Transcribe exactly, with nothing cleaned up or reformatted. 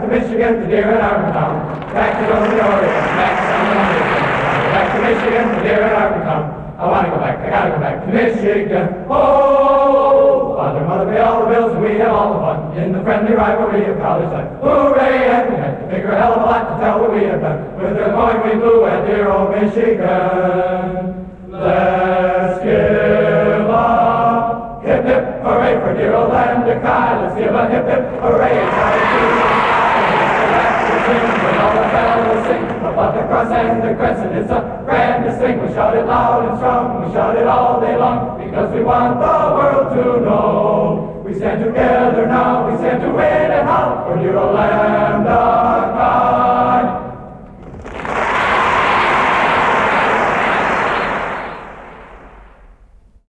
Michigan, to dear and our town. Back to Northern Oregon, back to San Francisco. Back to Michigan, to dear and our town. I want to go back, I gotta go back to Michigan. Oh, Father, Mother, pay all the bills and we have all the fun in the friendly rivalry of college life. Hooray, and we had to figure a hell of a lot to tell what we have done with the coin we blew at dear old Michigan. Let's give a hip hip hooray for dear old Landakai. Let's give a hip hip hooray. When all the fellows sing about the cross and the crescent, it's a grandest thing. We shout it loud and strong, we shout it all day long, because we want the world to know. We stand together now, we stand to win and howl for dear old Lambda.